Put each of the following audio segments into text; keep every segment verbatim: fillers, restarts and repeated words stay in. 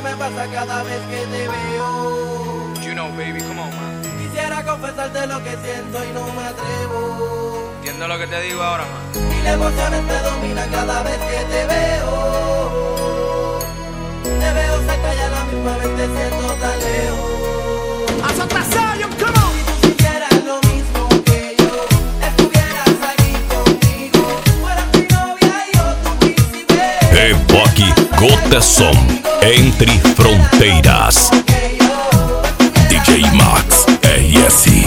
qué me pasa cada vez que te veo. You know, baby, come on, man. Quisiera confesarte lo que siento y no me atrevo. ¿Entiendes lo que te digo ahora, man? Y la emoción te domina cada vez que te veo. Te veo cerca y a la misma vez te siento tan lejos. Haz otra serie, come on. Si tú sintieras lo mismo que yo, estuvieras aquí conmigo, fueras mi novia y yo tu príncipe. Evoque Goteson, Entre Fronteiras. D J Max, R S.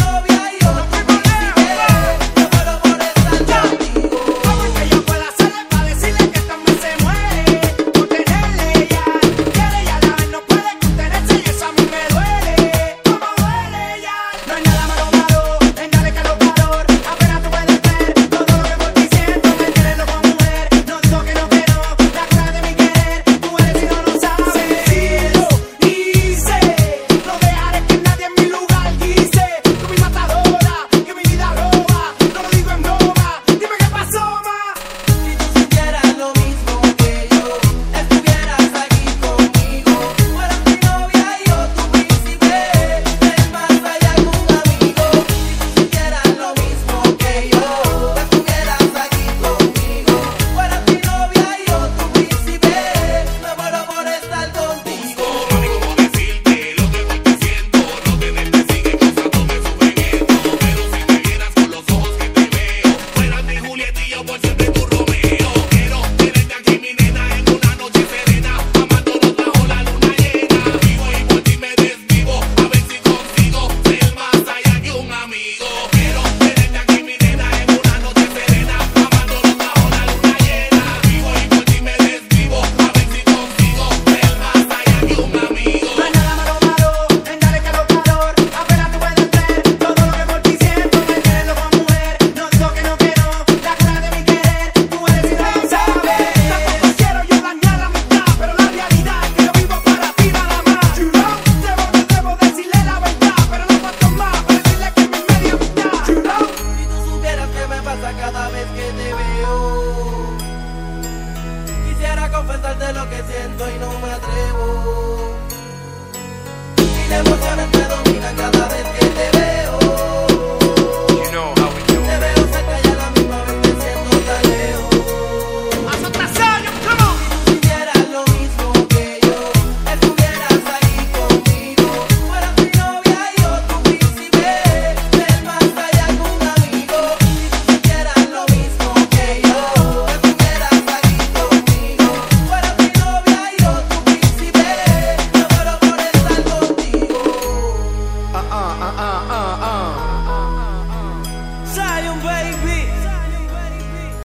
Cada vez que te veo, quisiera confesarte lo que siento y no me atrevo. Y la emoción entre